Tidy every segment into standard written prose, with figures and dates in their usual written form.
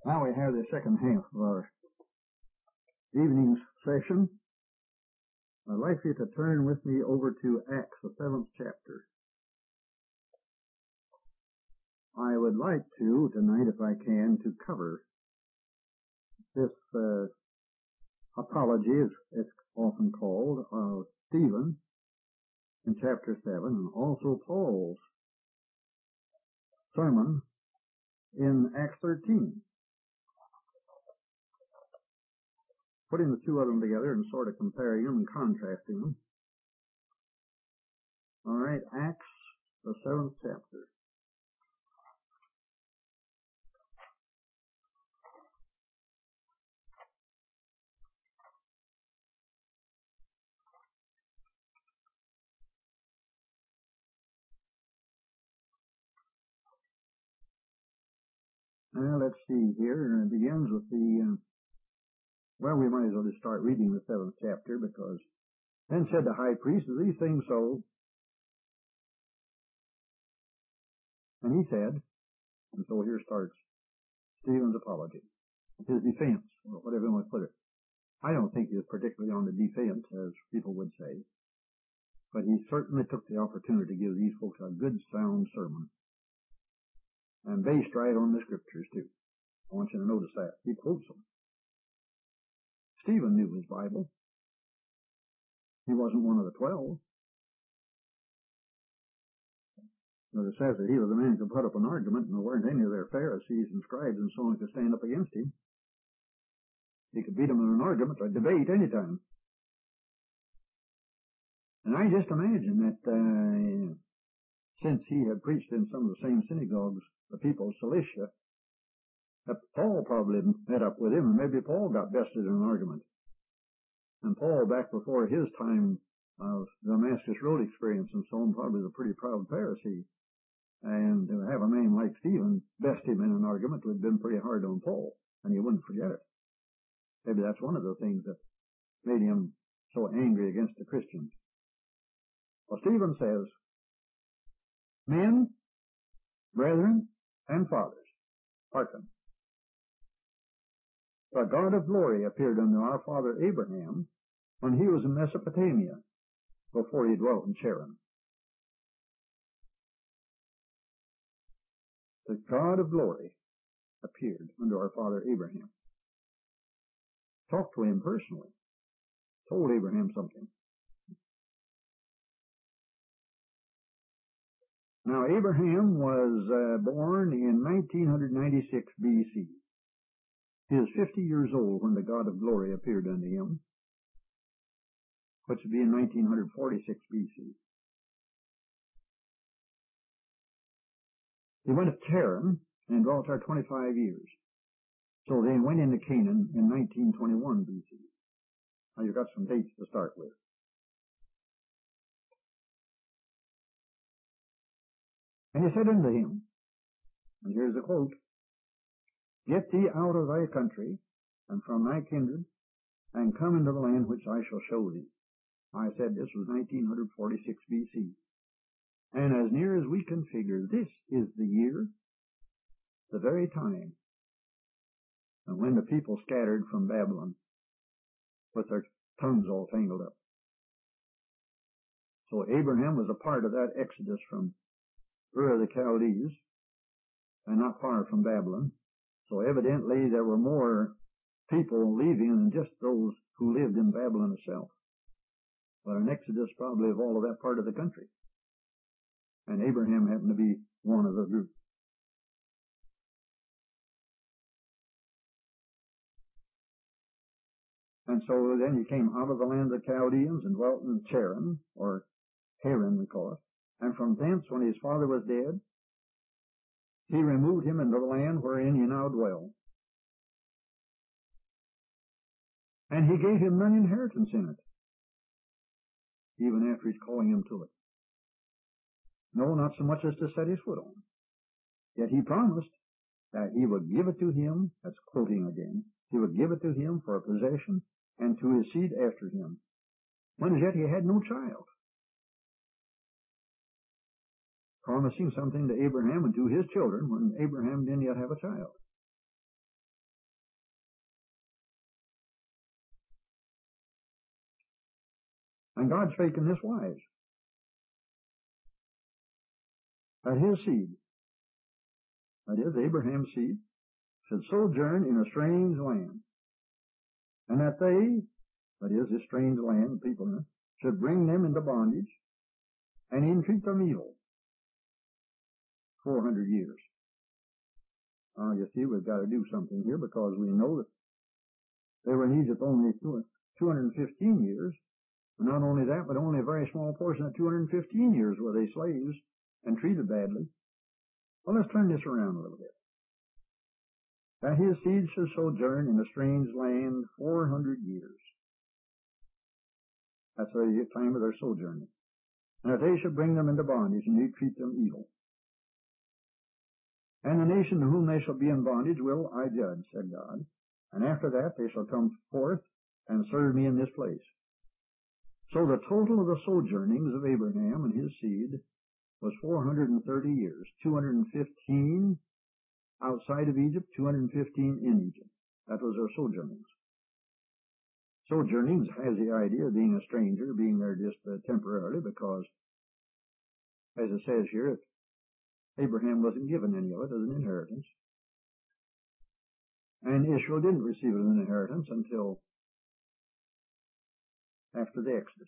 Now we have the second half of our evening's session. I'd like you to turn with me over to Acts, the 7th chapter. I would like to, tonight if I can, to cover this apology, as it's often called, of Stephen in chapter 7, and also Paul's sermon in Acts 13. Putting the two of them together and sort of comparing them and contrasting them. All right, Acts, the 7th chapter. Now, let's see here. It begins with we might as well just start reading the 7th chapter, because then said the high priest, "Are these things so?" And he said, and so here starts Stephen's apology, his defense, or whatever you want to put it. I don't think he was particularly on the defense, as people would say, but he certainly took the opportunity to give these folks a good, sound sermon, and based right on the scriptures, too. I want you to notice that. He quotes them. Stephen knew his Bible. He wasn't one of the 12. But it says that he was a man who could put up an argument, and there weren't any of their Pharisees and scribes and so on who could stand up against him. He could beat them in an argument or debate anytime. And I just imagine that since he had preached in some of the same synagogues, the people of Cilicia, that Paul probably met up with him, and maybe Paul got bested in an argument. And Paul, back before his time of Damascus Road experience and so on, probably was a pretty proud Pharisee. And to have a man like Stephen best him in an argument would have been pretty hard on Paul, and he wouldn't forget it. Maybe that's one of the things that made him so angry against the Christians. Well, Stephen says, "Men, brethren, and fathers, hearken. The God of glory appeared unto our father Abraham when he was in Mesopotamia, before he dwelt in Charan." The God of glory appeared unto our father Abraham. Talked to him personally. Told Abraham something. Now, Abraham was born in 1996 BC. He was 50 years old when the God of glory appeared unto him, which would be in 1946 BC. He went to Charan and dwelt there 25 years. So they went into Canaan in 1921 BC. Now you've got some dates to start with. And he said unto him, and here's the quote, "Get thee out of thy country and from thy kindred, and come into the land which I shall show thee." I said this was 1946 BC. And as near as we can figure, this is the year, the very time, and when the people scattered from Babylon with their tongues all tangled up. So Abraham was a part of that exodus from Ur of the Chaldees, and not far from Babylon. So evidently there were more people leaving than just those who lived in Babylon itself. But an exodus probably of all of that part of the country. And Abraham happened to be one of the group. And so then he came out of the land of the Chaldeans and dwelt in Charan, or Haran we call it. And from thence, when his father was dead, he removed him into the land wherein ye now dwell. And he gave him none inheritance in it, even after he's calling him to it. No, not so much as to set his foot on. Yet he promised that he would give it to him, that's quoting again, he would give it to him for a possession and to his seed after him, when as yet he had no child. Promising something to Abraham and to his children when Abraham didn't yet have a child. And God spake in this wise, that his seed, that is, Abraham's seed, should sojourn in a strange land, and that they, that is, this strange land, the people in it, should bring them into bondage, and entreat them evil 400 years. You see, we've got to do something here, because we know that they were in Egypt only 215 years. And not only that, but only a very small portion of 215 years were they slaves and treated badly. Well, let's turn this around a little bit. That his seed should sojourn in a strange land 400 years. That's the time of their sojourning. And that they should bring them into bondage, and they treat them evil. And the nation to whom they shall be in bondage will I judge, said God. And after that they shall come forth and serve me in this place. So the total of the sojournings of Abraham and his seed was 430 years, 215 outside of Egypt, 215 in Egypt. That was their sojournings. Sojournings has the idea of being a stranger, being there just temporarily, because, as it says here, Abraham wasn't given any of it as an inheritance. And Israel didn't receive it as an inheritance until after the Exodus.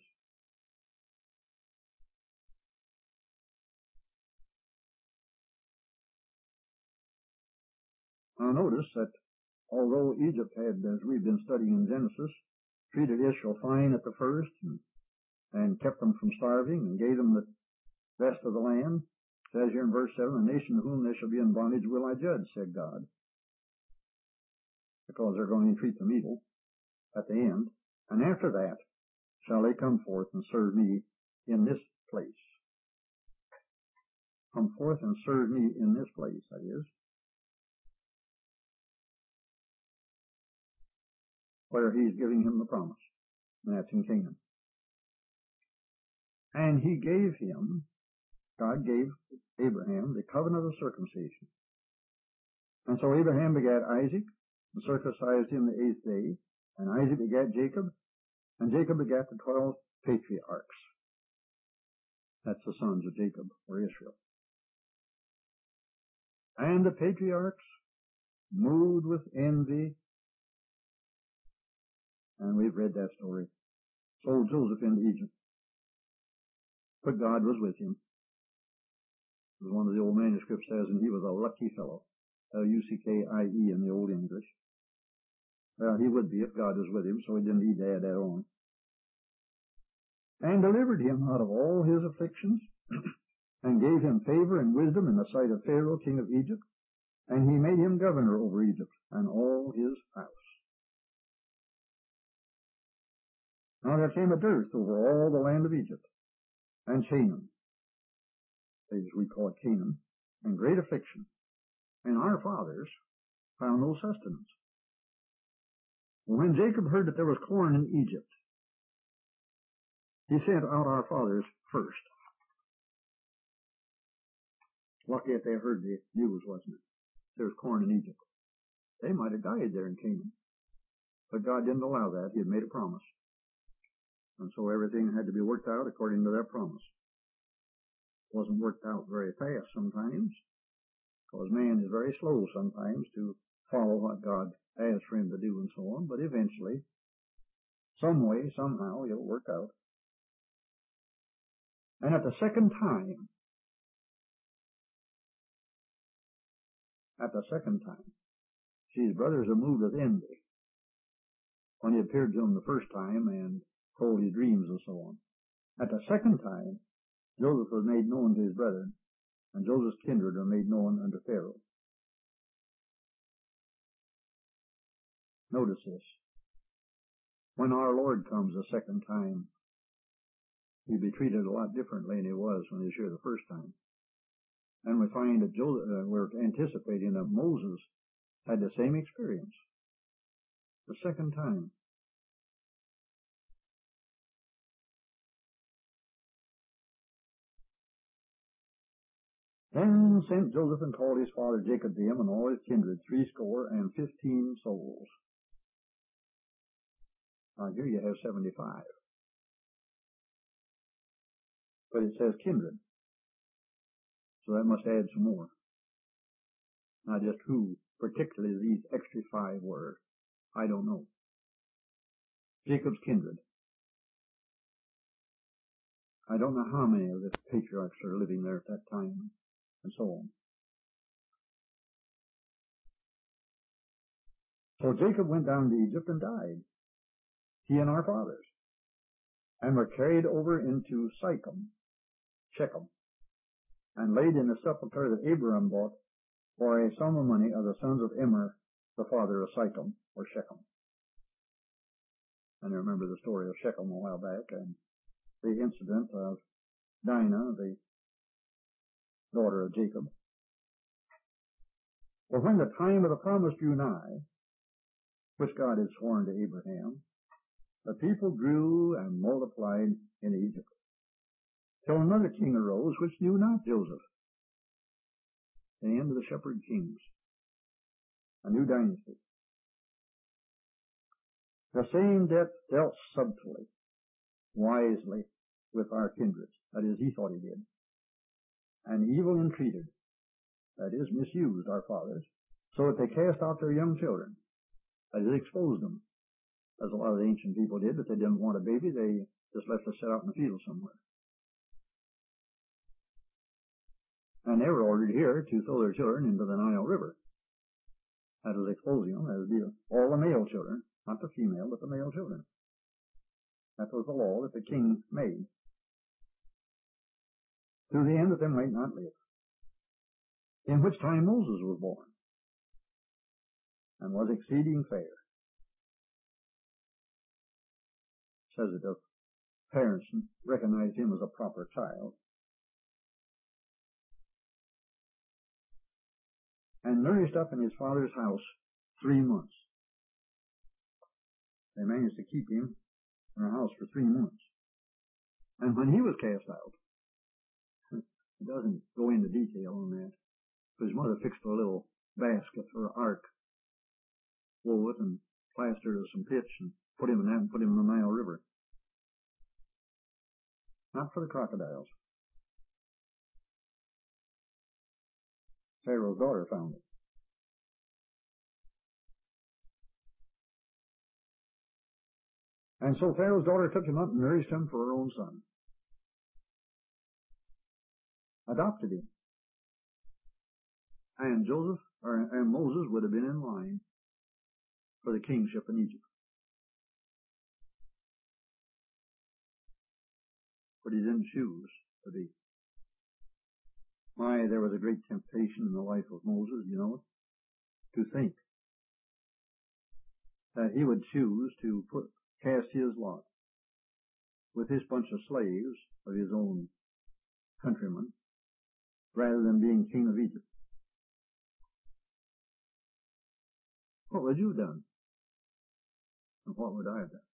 Now notice that although Egypt had, as we've been studying in Genesis, treated Israel fine at the first and kept them from starving and gave them the best of the land, it says here in verse 7, the nation to whom they shall be in bondage will I judge, said God, because they're going to treat them evil at the end. And after that shall they come forth and serve me in this place. Come forth and serve me in this place, that is, where he's giving him the promise. And that's in Canaan. And he gave him, God gave Abraham the covenant of circumcision. And so Abraham begat Isaac, and circumcised him the 8th day, and Isaac begat Jacob, and Jacob begat the 12 patriarchs. That's the sons of Jacob, or Israel. And the patriarchs, moved with envy, and we've read that story, sold Joseph into Egypt. But God was with him. As one of the old manuscripts says, and he was a lucky fellow. L-U-C-K-I-E in the Old English. Well, he would be if God was with him, so he didn't need to add that on. And delivered him out of all his afflictions, and gave him favor and wisdom in the sight of Pharaoh, king of Egypt, and he made him governor over Egypt and all his house. Now there came a dearth over all the land of Egypt, and Canaan, as we call it Canaan, and great affliction. And our fathers found no sustenance. When Jacob heard that there was corn in Egypt, he sent out our fathers first. Lucky if they heard the news, wasn't it? There's corn in Egypt. They might have died there in Canaan. But God didn't allow that. He had made a promise. And so everything had to be worked out according to that promise. It wasn't worked out very fast sometimes, because man is very slow sometimes to follow what God has for him to do and so on. But eventually, some way, somehow, it'll work out. And at the second time, see, his brothers are moved with envy when he appeared to them the first time and told his dreams and so on. At the second time, Joseph was made known to his brethren, and Joseph's kindred were made known unto Pharaoh. Notice this. When our Lord comes a second time, he'll be treated a lot differently than he was when he was here the first time. And we find that we're anticipating that Moses had the same experience the second time. Then sent Joseph and called his father Jacob to him and all his kindred, 75 souls. Now here you have 75. but it says kindred. So that must add some more. Not just who particularly these extra 5 were. I don't know. Jacob's kindred. I don't know how many of the patriarchs are living there at that time, and so on. So Jacob went down to Egypt and died, he and our fathers, and were carried over into Shechem, and laid in the sepulchre that Abraham bought for a sum of money of the sons of Immer, the father of Shechem, or Shechem. And I remember the story of Shechem a while back, and the incident of Dinah, the daughter of Jacob. For when the time of the promise drew nigh, which God had sworn to Abraham, the people grew and multiplied in Egypt, till another king arose which knew not Joseph. The end of the shepherd kings. A new dynasty. The same dealt subtly, wisely with our kindreds. That is, he thought he did. And evil entreated. That is, misused our fathers, so that they cast out their young children. That is, exposed them. As a lot of the ancient people did. If they didn't want a baby, they just left us set out in the field somewhere. And they were ordered here to throw their children into the Nile River. That was exposing them. That would be all the male children, not the female, but the male children. That was the law that the king made, to the end that they might not live. In which time Moses was born, and was exceeding fair. Says that the parents recognized him as a proper child. And nourished up in his father's house 3 months. They managed to keep him in their house for 3 months. And when he was cast out, it doesn't go into detail on that, but his mother fixed a little basket or ark, wove it and plastered it with some pitch and put him in that and put him in the Nile River. Not for the crocodiles. Pharaoh's daughter found it. And so Pharaoh's daughter took him up and nourished him for her own son. Adopted him. And Moses would have been in line for the kingship in Egypt. But he didn't choose to be. There was a great temptation in the life of Moses, to think that he would choose to cast his lot with this bunch of slaves of his own countrymen, rather than being king of Egypt. What would you have done? And what would I have done?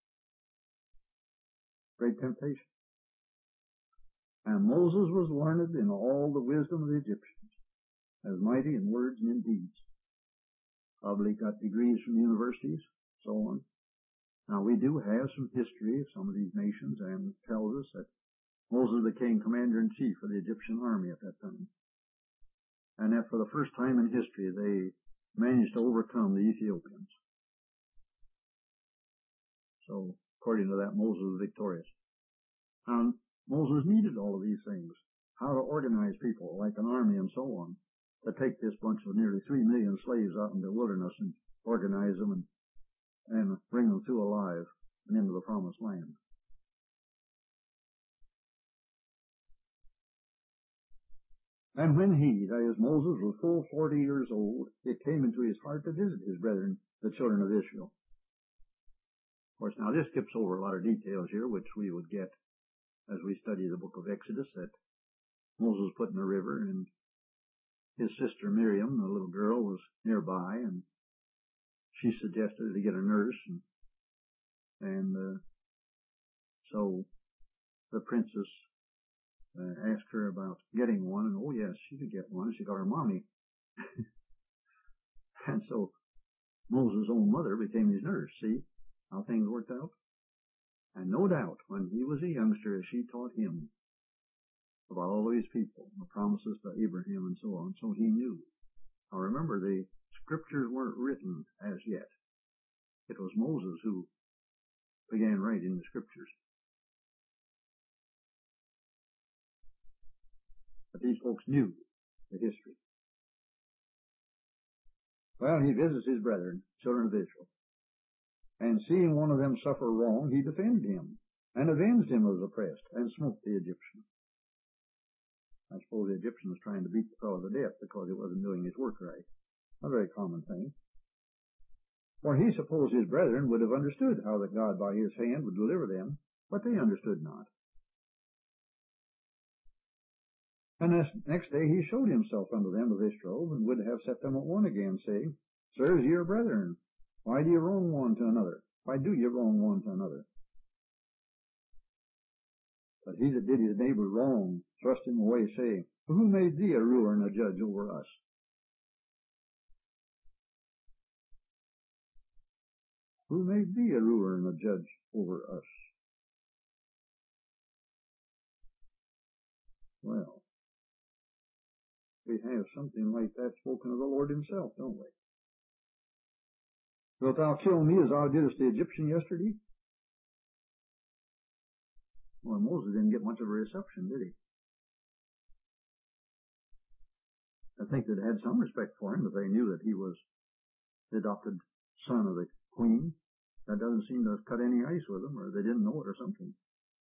Great temptation. And Moses was learned in all the wisdom of the Egyptians, as mighty in words and in deeds. Probably got degrees from universities, so on. Now, we do have some history of some of these nations, and it tells us that Moses became commander-in-chief of the Egyptian army at that time. And that for the first time in history, they managed to overcome the Ethiopians. So, according to that, Moses was victorious. Moses needed all of these things. How to organize people, like an army and so on, to take this bunch of nearly 3 million slaves out into the wilderness and organize them and bring them through alive and into the promised land. And when he, that is Moses, was full 40 years old, it came into his heart to visit his brethren, the children of Israel. Of course, now this skips over a lot of details here, which we would get as we study the book of Exodus, that Moses put in the river, and his sister Miriam, the little girl, was nearby, and she suggested to get a nurse, and so the princess asked her about getting one, and oh yes, she could get one. She got her mommy. And so Moses' own mother became his nurse. See how things worked out? And no doubt, when he was a youngster, as she taught him about all these people, the promises to Abraham and so on. So he knew. Now remember, the scriptures weren't written as yet. It was Moses who began writing the scriptures. But these folks knew the history. Well, he visits his brethren, children of Israel, and seeing one of them suffer wrong, he defended him, and avenged him who was oppressed, and smote the Egyptian. I suppose the Egyptian was trying to beat the fellow to death because he wasn't doing his work right. A very common thing. For he supposed his brethren would have understood how that God by his hand would deliver them, but they understood not. And next day he showed himself unto them with this robe, and would have set them at one again, saying, Sirs, ye are brethren, why do you wrong one to another? Why do you wrong one to another? But he that did his neighbor wrong thrust him away, saying, Who made thee a ruler and a judge over us? Who made thee a ruler and a judge over us? Well, we have something like that spoken of the Lord himself, don't we? Wilt thou kill me as thou didst the Egyptian yesterday? Well, Moses didn't get much of a reception, did he? I think they'd had some respect for him, but they knew that he was the adopted son of the queen. That doesn't seem to have cut any ice with them, or they didn't know it or something.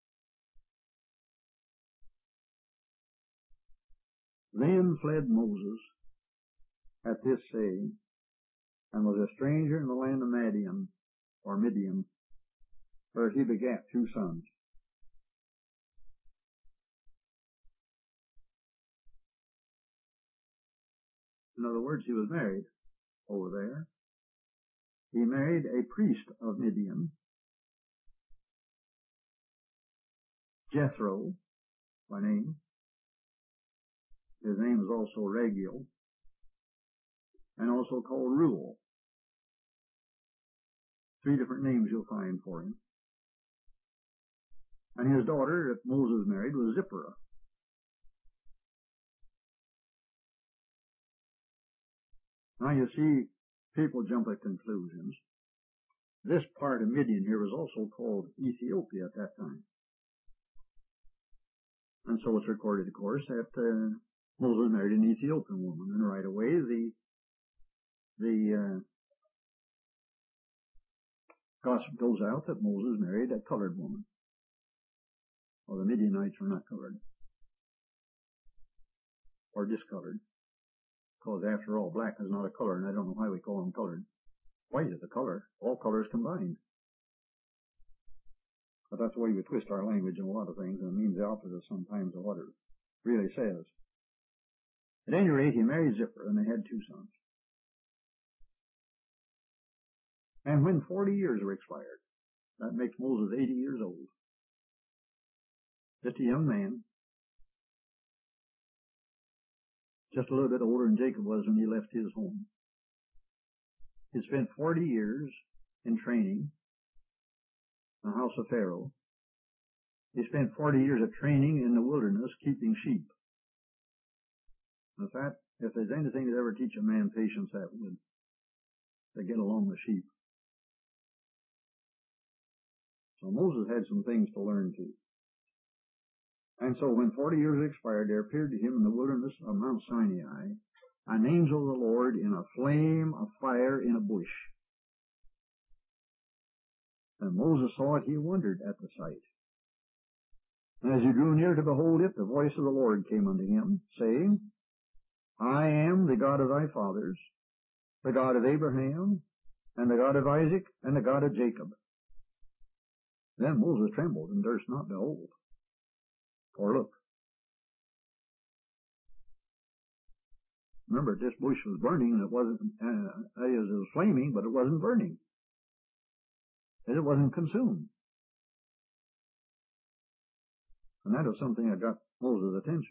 Then fled Moses at this saying, and was a stranger in the land of Midian, where he begat 2 sons. In other words, he was married over there. He married a priest of Midian, Jethro by name. His name is also Raguel, and also called Reuel. 3 different names you'll find for him. And his daughter that Moses married was Zipporah. Now you see, people jump at conclusions. This part of Midian here was also called Ethiopia at that time. And so it's recorded, of course, that Moses married an Ethiopian woman, and right away the gossip goes out that Moses married a colored woman. Well, the Midianites were not colored, or discolored, because after all, black is not a color, and I don't know why we call them colored. White is a color, all colors combined. But that's the way we twist our language in a lot of things, and it means the opposite sometimes of what it really says. At any rate, he married Zipporah, and they had 2 sons. And when 40 years were expired, that makes Moses 80 years old. Just a young man. Just a little bit older than Jacob was when he left his home. He spent 40 years in training in the house of Pharaoh. He spent 40 years of training in the wilderness keeping sheep. In fact, if there's anything that ever teach a man patience, that would, to get along with sheep. So Moses had some things to learn too. And so when 40 years expired, there appeared to him in the wilderness of Mount Sinai an angel of the Lord in a flame of fire in a bush. And Moses saw it, he wondered at the sight. And as he drew near to behold it, the voice of the Lord came unto him, saying, I am the God of thy fathers, the God of Abraham, and the God of Isaac, and the God of Jacob. Then Moses trembled and durst not behold, or look. Remember, this bush was burning, and it wasn't, it was flaming, but it wasn't burning. It wasn't consumed. And that was something that got Moses' attention.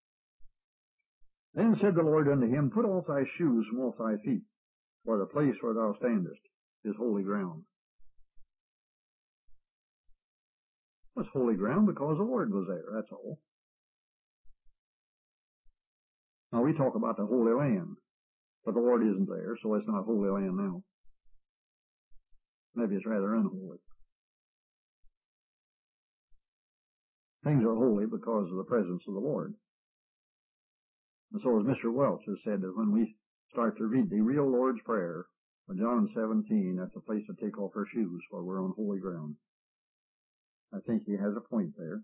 Then said the Lord unto him, Put off thy shoes from off thy feet, for the place where thou standest is holy ground. It was holy ground because the Lord was there, that's all. Now we talk about the Holy Land, but the Lord isn't there, so it's not Holy Land now. Maybe it's rather unholy. Things are holy because of the presence of the Lord. And so as Mr. Welch has said, that when we start to read the real Lord's Prayer, in John 17, that's a place to take off our shoes, for we're on holy ground. I think he has a point there.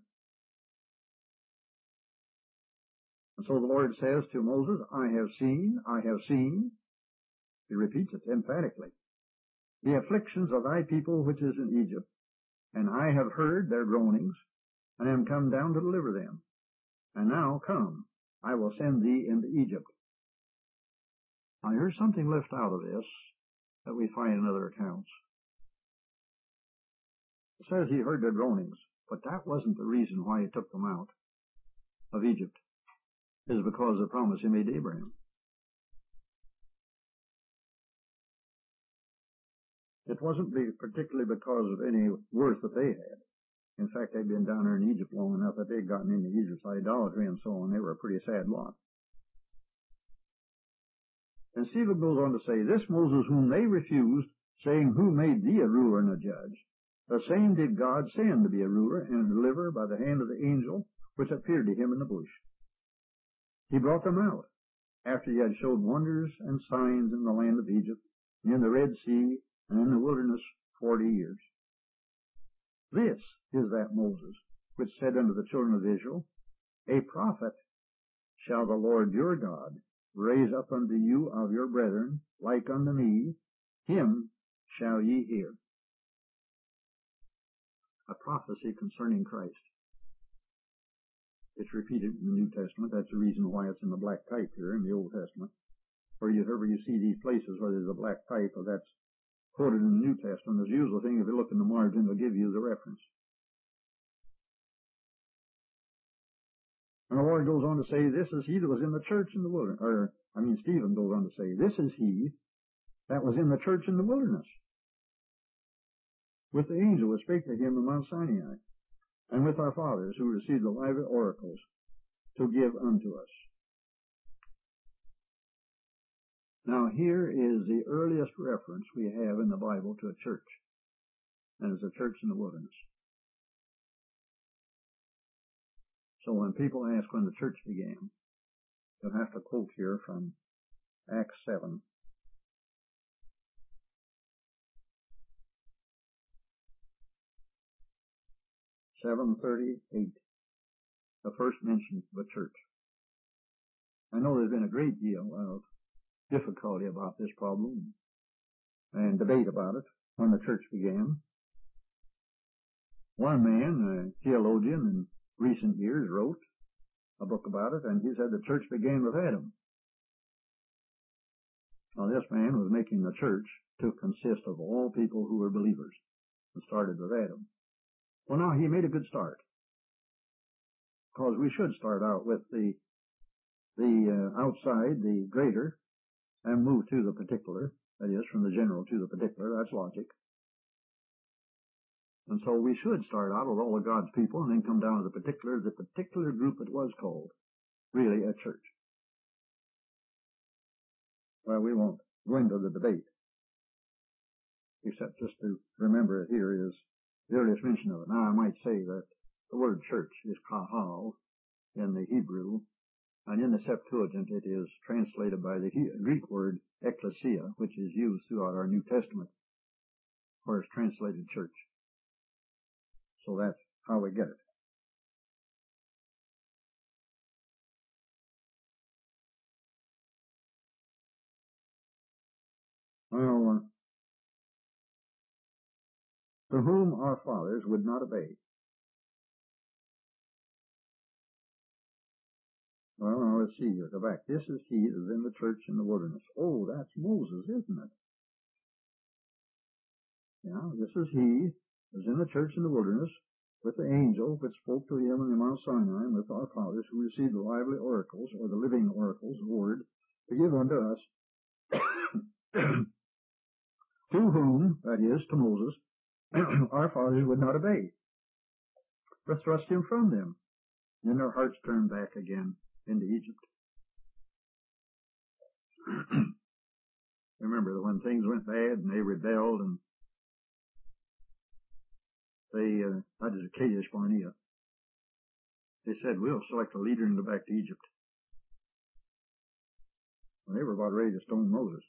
And so the Lord says to Moses, I have seen, he repeats it emphatically, the afflictions of thy people which is in Egypt, and I have heard their groanings, and am come down to deliver them. And now come, I will send thee into Egypt. Now here's something left out of this that we find in other accounts. It says he heard their groanings, but that wasn't the reason why he took them out of Egypt. It is because of the promise he made to Abraham. It wasn't particularly because of any worth that they had. In fact, they'd been down there in Egypt long enough that they'd gotten into Egypt's idolatry and so on. They were a pretty sad lot. And Stephen goes on to say, this Moses whom they refused, saying, who made thee a ruler and a judge? The same did God send to be a ruler and a deliverer by the hand of the angel which appeared to him in the bush. He brought them out, after he had showed wonders and signs in the land of Egypt, and in the Red Sea, and in the wilderness 40 years. This is that Moses, which said unto the children of Israel, a prophet shall the Lord your God raise up unto you of your brethren, like unto me, him shall ye hear. A prophecy concerning Christ. It's repeated in the New Testament. That's the reason why it's in the black type here in the Old Testament. Wherever you see these places where there's a black type, or that's quoted in the New Testament, there's usually a thing, if you look in the margin, it'll give you the reference. And the Lord goes on to say, this is he that was in the church in the wilderness. Stephen goes on to say, this is he that was in the church in the wilderness, with the angel that spake to him in Mount Sinai, and with our fathers who received the lively oracles to give unto us. Now here is the earliest reference we have in the Bible to a church, and it's a church in the wilderness. So when people ask when the church began, you'll have to quote here from Acts 7. "7:38, the first mention of a church. I know there's been a great deal of difficulty about this problem and debate about it when the church began. One man, a theologian in recent years, wrote a book about it, and he said the church began with Adam. Now this man was making the church to consist of all people who were believers, and started with Adam. Well, now he made a good start, because we should start out with the outside, the greater, and move to the particular. That is, from the general to the particular. That's logic. And so we should start out with all of God's people and then come down to the particular group it was called, really a church. Well, we won't go into the debate, except just to remember it here is the earliest mention of it. Now, I might say that the word church is kahal in the Hebrew, and in the Septuagint it is translated by the Greek word ekklesia, which is used throughout our New Testament, where it's translated church. So that's how we get it. Well, to whom our fathers would not obey. Well, now let's see here. Go back. This is he that is in the church in the wilderness. Oh, that's Moses, isn't it? Yeah, this is he that is in the church in the wilderness with the angel which spoke to him in the Mount Sinai, and with our fathers who received the lively oracles, or the living oracles, the word, to give unto us, to whom, that is, to Moses, our fathers would not obey, but thrust him from them. Then their hearts turned back again into Egypt. Remember that when things went bad and they rebelled and they, that is Kadesh Barnea, they said, we'll select a leader and go back to Egypt. And they were about ready to stone Moses.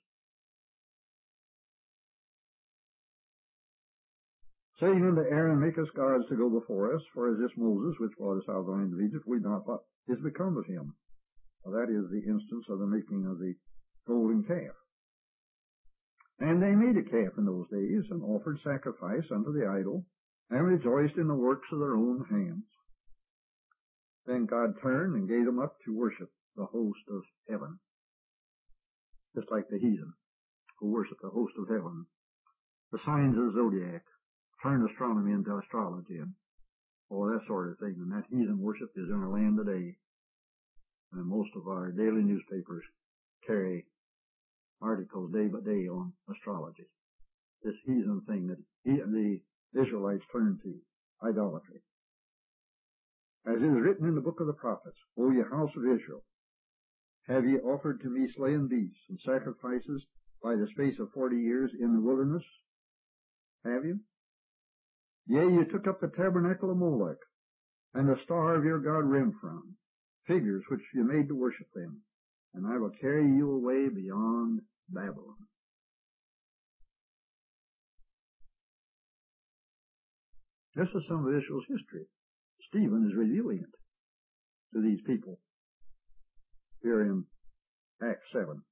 Saying unto Aaron, make us gods to go before us, for as this Moses, which brought us out of the land of Egypt, we not what is become of him. Well, that is the instance of the making of the golden calf. And they made a calf in those days, and offered sacrifice unto the idol, and rejoiced in the works of their own hands. Then God turned and gave them up to worship the host of heaven, just like the heathen who worship the host of heaven. The signs of the zodiac, turn astronomy into astrology, and all that sort of thing. And that heathen worship is in our land today. And most of our daily newspapers carry articles day by day on astrology. This heathen thing that the Israelites turned to, idolatry. As it is written in the book of the prophets, O ye house of Israel, have ye offered to me slain beasts and sacrifices by the space of 40 years in the wilderness? Have you? Yea, you took up the tabernacle of Molech, and the star of your god Remphan, figures which you made to worship them, and I will carry you away beyond Babylon. This is some of Israel's history. Stephen is revealing it to these people here in Acts 7.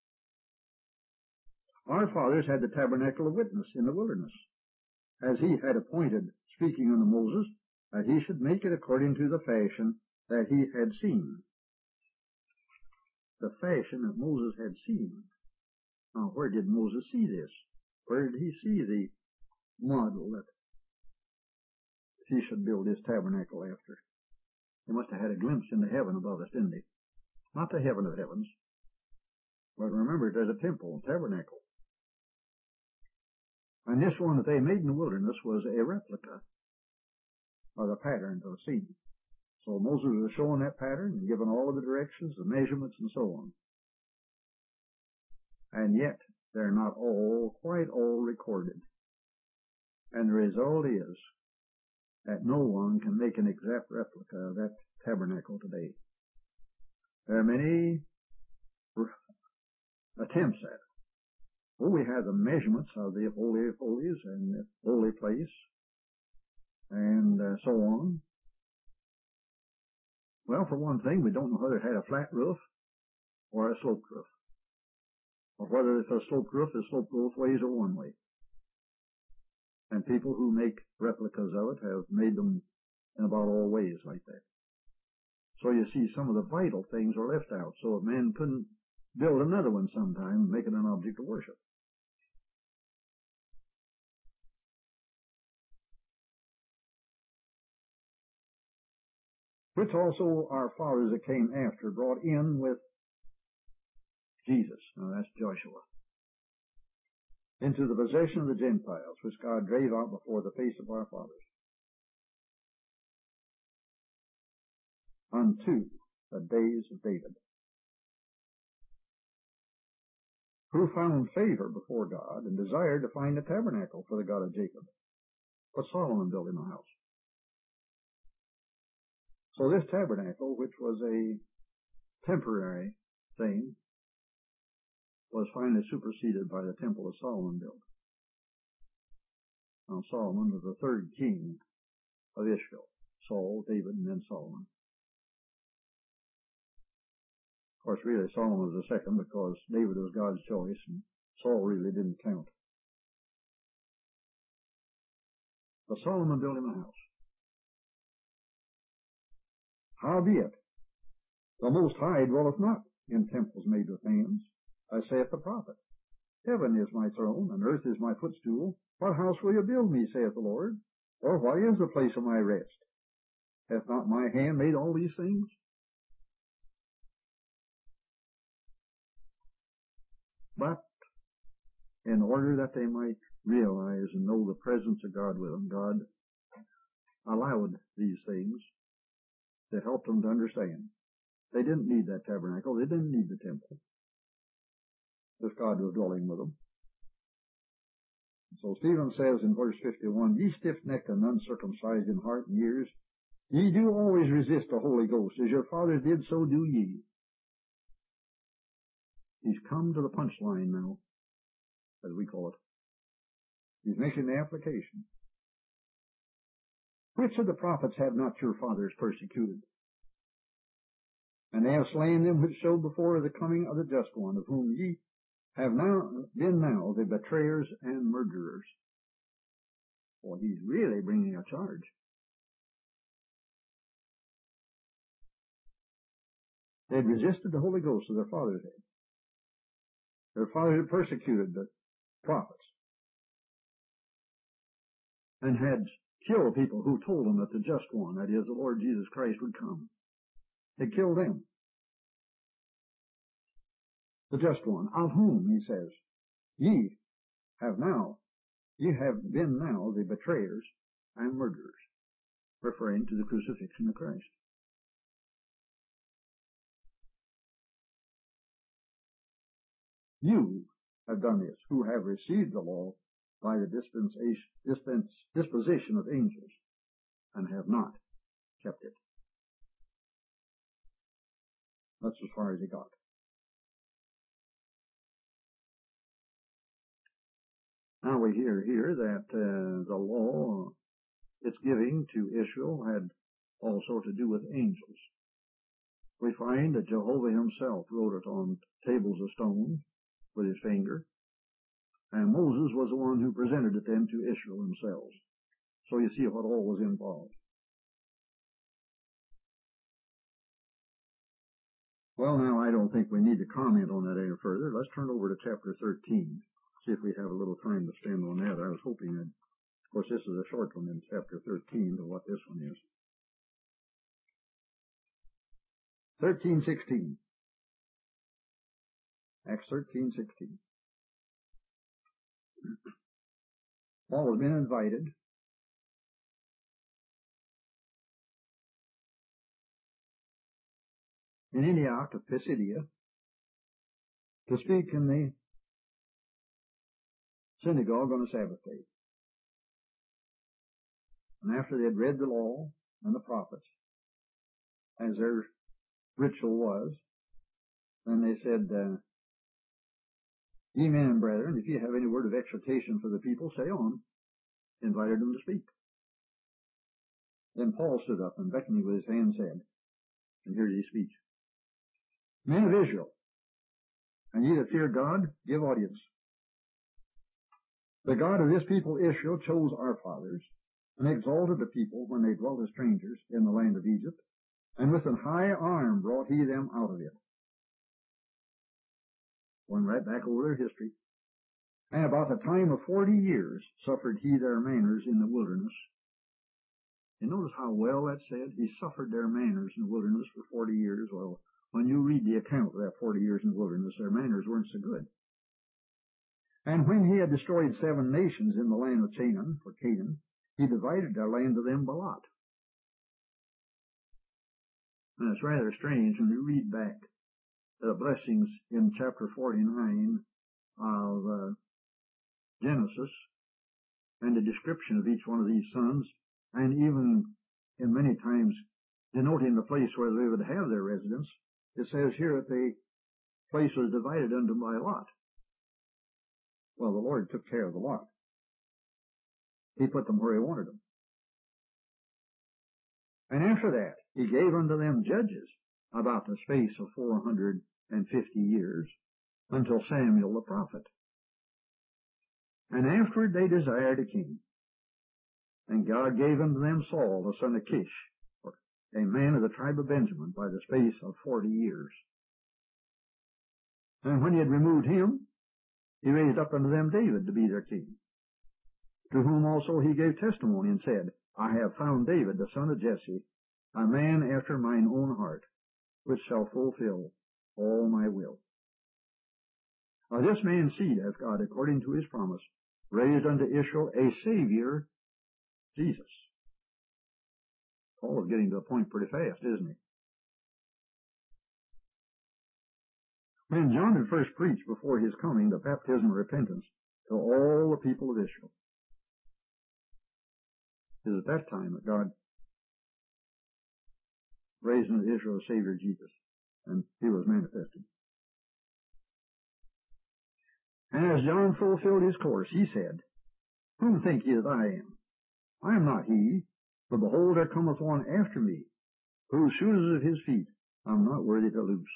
Our fathers had the tabernacle of witness in the wilderness, as he had appointed, speaking unto Moses, that he should make it according to the fashion that he had seen. The fashion that Moses had seen. Now, where did Moses see this? Where did he see the model that he should build his tabernacle after? He must have had a glimpse into heaven above us, didn't he? Not the heaven of heavens, but remember, there's a temple, a tabernacle. And this one that they made in the wilderness was a replica of the pattern of the scene. So Moses was showing that pattern and giving all of the directions, the measurements, and so on. And yet, they're not quite all recorded. And the result is that no one can make an exact replica of that tabernacle today. There are many attempts at it. Well, we have the measurements of the Holy of Holies and the holy place, and so on. Well, for one thing, we don't know whether it had a flat roof or a sloped roof, or whether it's a sloped roof is sloped both ways or one way. And people who make replicas of it have made them in about all ways like that. So you see, some of the vital things are left out, so a man couldn't build another one sometime and make it an object of worship. Which also our fathers that came after brought in with Jesus. Now that's Joshua. Into the possession of the Gentiles, which God drave out before the face of our fathers. Unto the days of David, who found favor before God and desired to find a tabernacle for the God of Jacob. But Solomon built him a house. So this tabernacle, which was a temporary thing, was finally superseded by the temple that Solomon built. Now Solomon was the third king of Israel. Saul, David, and then Solomon. Of course, really Solomon was the second because David was God's choice and Saul really didn't count. But Solomon built him a house. Howbeit, the Most High dwelleth not in temples made with hands, as saith the prophet. Heaven is my throne, and earth is my footstool. What house will you build me, saith the Lord? Or what is the place of my rest? Hath not my hand made all these things? But in order that they might realize and know the presence of God with them, God allowed these things to help them to understand. They didn't need that tabernacle. They didn't need the temple. if God was dwelling with them. So Stephen says in verse 51, ye stiff-necked and uncircumcised in heart and ears, ye do always resist the Holy Ghost. As your fathers did, so do ye. He's come to the punchline now, as we call it. He's making the application. Which of the prophets have not your fathers persecuted? And they have slain them which showed before the coming of the just one, of whom ye have been the betrayers and murderers. Well, he's really bringing a charge. They had resisted the Holy Ghost as their fathers had. Their fathers had persecuted the prophets and had killed people who told them that the just one, that is, the Lord Jesus Christ, would come. They killed them. The just one, of whom, he says, ye have been now the betrayers and murderers, referring to the crucifixion of Christ. You have done this, who have received the law by the disposition of angels, and have not kept it. That's as far as he got. Now we hear here that the law it's giving to Israel had also to do with angels. We find that Jehovah himself wrote it on tables of stone with his finger, and Moses was the one who presented it then to Israel themselves. So you see what all was involved. Well, now I don't think we need to comment on that any further. Let's turn over to chapter 13. See if we have a little time to spend on that. I was hoping that, of course, this is a short one in chapter 13 to what this one is. 13:16. Acts 13:16. Paul has been invited in Antioch of Pisidia to speak in the synagogue on a Sabbath day. And after they had read the law and the prophets, as their ritual was, then they said, ye men and brethren, if you have any word of exhortation for the people, say on. Invited them to speak. Then Paul stood up and beckoning with his hand said, and here's his speech, men of Israel, and ye that fear God, give audience. The God of this people Israel chose our fathers, and exalted the people when they dwelt as strangers in the land of Egypt, and with an high arm brought he them out of it. Going right back over their history. And about the time of 40 years suffered he their manners in the wilderness. You notice how well that's said? He suffered their manners in the wilderness for 40 years. Well, when you read the account of that 40 years in the wilderness, their manners weren't so good. And when he had destroyed 7 nations in the land of Canaan, he divided their land to them by lot. And it's rather strange when you read back the blessings in chapter 49 of Genesis and the description of each one of these sons, and even in many times denoting the place where they would have their residence. It says here that the place was divided unto them by lot. Well, the Lord took care of the lot. He put them where he wanted them. And after that, he gave unto them judges about the space of 450 years until Samuel the prophet. And afterward they desired a king. And God gave unto them Saul, the son of Kish, a man of the tribe of Benjamin, by the space of 40 years. And when he had removed him, he raised up unto them David to be their king, to whom also he gave testimony and said, I have found David, the son of Jesse, a man after mine own heart, which shall fulfill all my will. Now this man's seed hath God, according to his promise, raised unto Israel a Savior, Jesus. Paul is getting to the point pretty fast, isn't he? When John had first preached before his coming the baptism of repentance to all the people of Israel, it was at that time that God raised into Israel a Savior, Jesus, and he was manifested. And as John fulfilled his course, he said, Whom think ye that I am? I am not he, but behold, there cometh one after me, whose shoes of his feet I am not worthy to loose.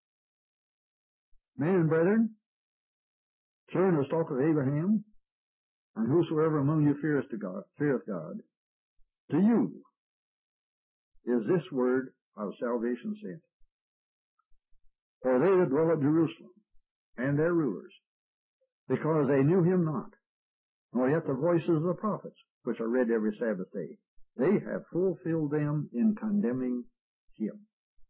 Men and brethren, children of the stock of Abraham, and whosoever among you feareth God, to you is this word of salvation sent. For they that dwell at Jerusalem, and their rulers, because they knew him not, nor yet the voices of the prophets, which are read every Sabbath day, they have fulfilled them in condemning him.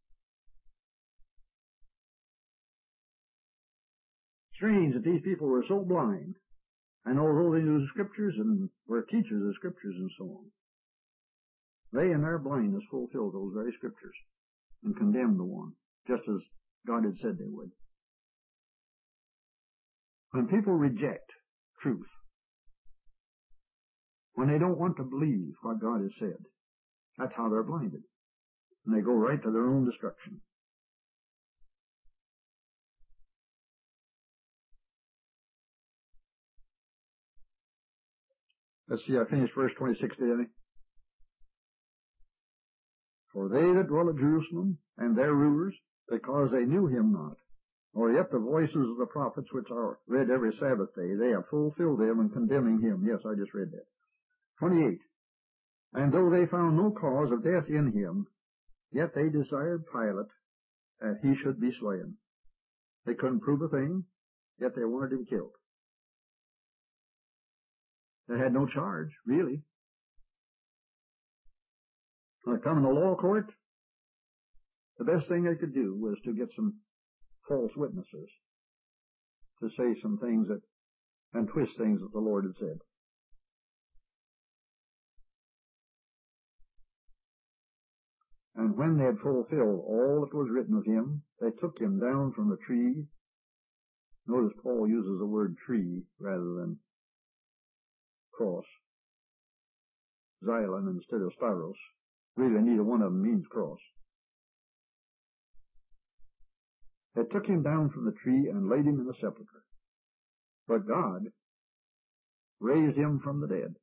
Strange that these people were so blind, and although they knew the Scriptures and were teachers of Scriptures and so on, they in their blindness fulfilled those very Scriptures and condemned the one, just as God had said they would. When people reject truth, when they don't want to believe what God has said, that's how they're blinded. And they go right to their own destruction. Let's see, I finished verse 26 today. For they that dwell at Jerusalem, and their rulers, because they knew him not, nor yet the voices of the prophets which are read every Sabbath day, they have fulfilled them in condemning him. Yes, I just read that. 28. And though they found no cause of death in him, yet they desired Pilate that he should be slain. They couldn't prove a thing, yet they wanted him killed. They had no charge, really. When they come in the law court, the best thing they could do was to get some false witnesses to say some things that, and twist things that the Lord had said. And when they had fulfilled all that was written of him, they took him down from the tree. Notice Paul uses the word tree rather than cross. Xylon instead of stauros. Really, neither one of them means cross. They took him down from the tree and laid him in the sepulchre. But God raised him from the dead.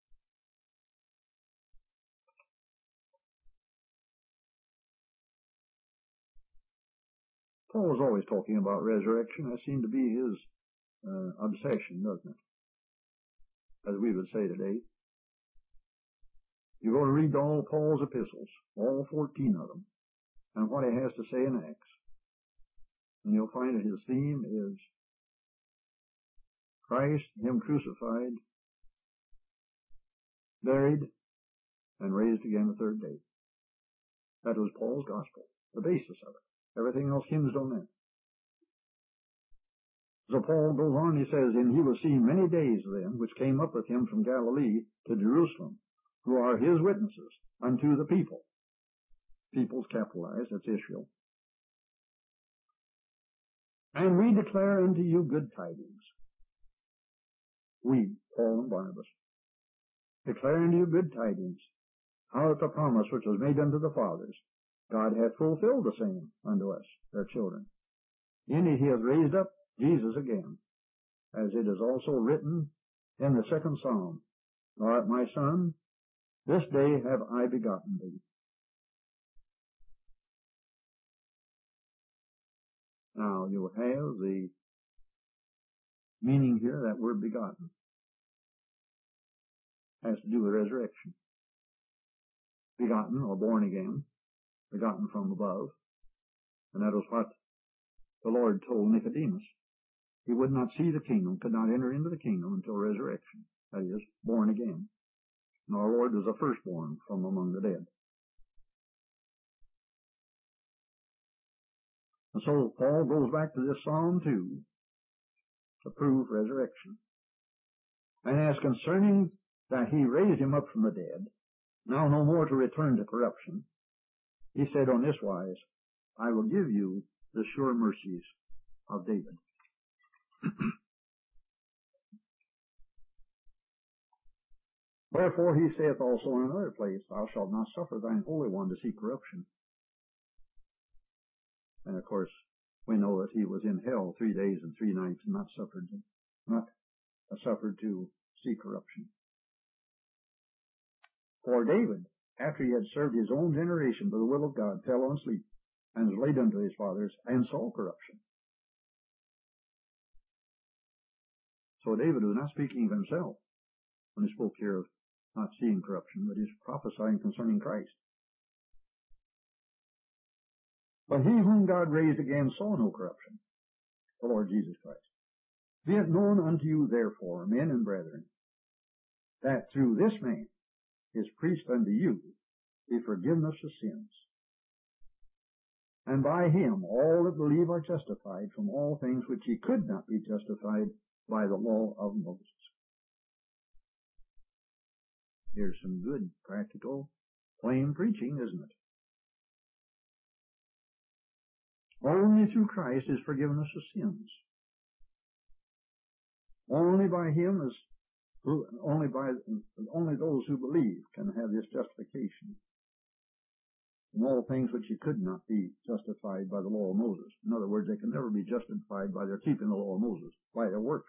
Paul was always talking about resurrection. That seemed to be his obsession, doesn't it? As we would say today. You go to read all Paul's epistles, all 14 of them, and what he has to say in Acts. And you'll find that his theme is Christ, him crucified, buried, and raised again the third day. That was Paul's gospel, the basis of it. Everything else hinged on that. So Paul goes on, he says, And he was seen many days then, which came up with him from Galilee to Jerusalem, who are his witnesses unto the people. People's capitalized, that's Israel. And we declare unto you good tidings. We, Paul and Barnabas, declare unto you good tidings, how that the promise which was made unto the fathers, God hath fulfilled the same unto us, their children. In it he hath raised up Jesus again, as it is also written in the second Psalm, Thou art my son, this day have I begotten thee. Now you have the meaning here, that word begotten has to do with resurrection. Begotten or born again, begotten from above. And that was what the Lord told Nicodemus. He would not see the kingdom, could not enter into the kingdom until resurrection. That is, born again. And our Lord was the firstborn from among the dead. And so Paul goes back to this Psalm 2 to prove resurrection. And as concerning that he raised him up from the dead, now no more to return to corruption, he said on this wise, I will give you the sure mercies of David. Wherefore he saith also in another place, Thou shalt not suffer thine Holy One to see corruption. And of course, we know that he was in hell 3 days and 3 nights and not suffered to see corruption. For David, after he had served his own generation by the will of God, fell on sleep, and was laid unto his fathers, and saw corruption. So David was not speaking of himself when he spoke here of not seeing corruption, but he's prophesying concerning Christ. But he whom God raised again saw no corruption, the Lord Jesus Christ. Be it known unto you, therefore, men and brethren, that through this man is preached unto you the forgiveness of sins. And by him all that believe are justified from all things which ye could not be justified by the law of Moses. Here's some good, practical, plain preaching, isn't it? Only through Christ is forgiveness of sins. Only by him only those who believe can have this justification. In all things which you could not be justified by the law of Moses. In other words, they can never be justified by their keeping the law of Moses, by their works.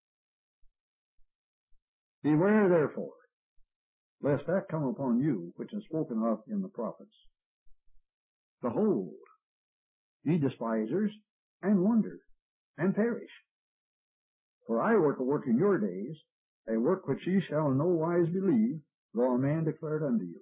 Beware therefore, lest that come upon you, which is spoken of in the prophets. Behold, ye despisers, and wonder, and perish. For I work a work in your days, a work which ye shall in no wise believe, though a man declare it unto you.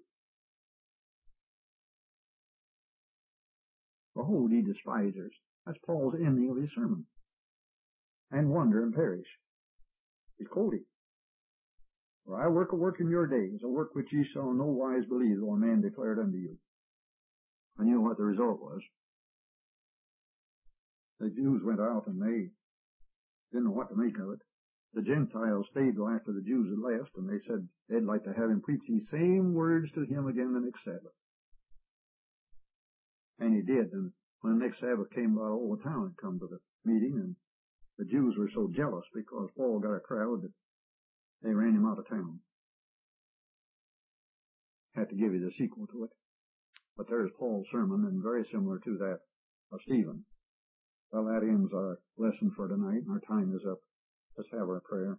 Behold, ye despisers. That's Paul's ending of his sermon. And wonder and perish. He's quoting. For I work a work in your days, a work which ye shall in no wise believe, though a man declare it unto you. And you know what the result was. The Jews went out and they didn't know what to make of it. The Gentiles stayed till after the Jews had left, and they said they'd like to have him preach these same words to him again the next Sabbath. And he did, and when the next Sabbath came by, all the town had come to the meeting, and the Jews were so jealous because Paul got a crowd that they ran him out of town. Had to give you the sequel to it. But there's Paul's sermon, and very similar to that of Stephen. Well, that ends our lesson for tonight, and our time is up. Let's have our prayer.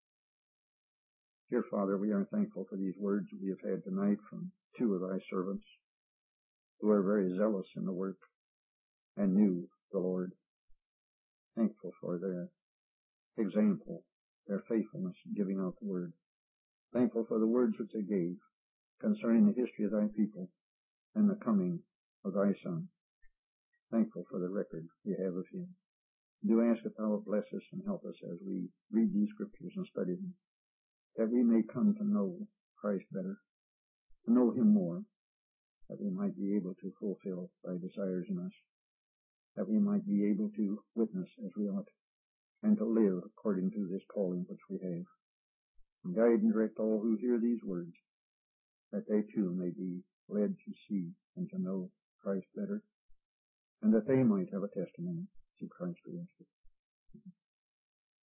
Dear Father, we are thankful for these words we have had tonight from 2 of thy servants who are very zealous in the work and knew the Lord. Thankful for their example, their faithfulness in giving out the word. Thankful for the words which they gave concerning the history of thy people and the coming of thy Son. Thankful for the record we have of him. Do ask that thou bless us and help us as we read these scriptures and study them, that we may come to know Christ better, to know him more, that we might be able to fulfill thy desires in us, that we might be able to witness as we ought, and to live according to this calling which we have. And guide and direct all who hear these words, that they too may be led to see and to know Christ better, and that they might have a testimony to Christ.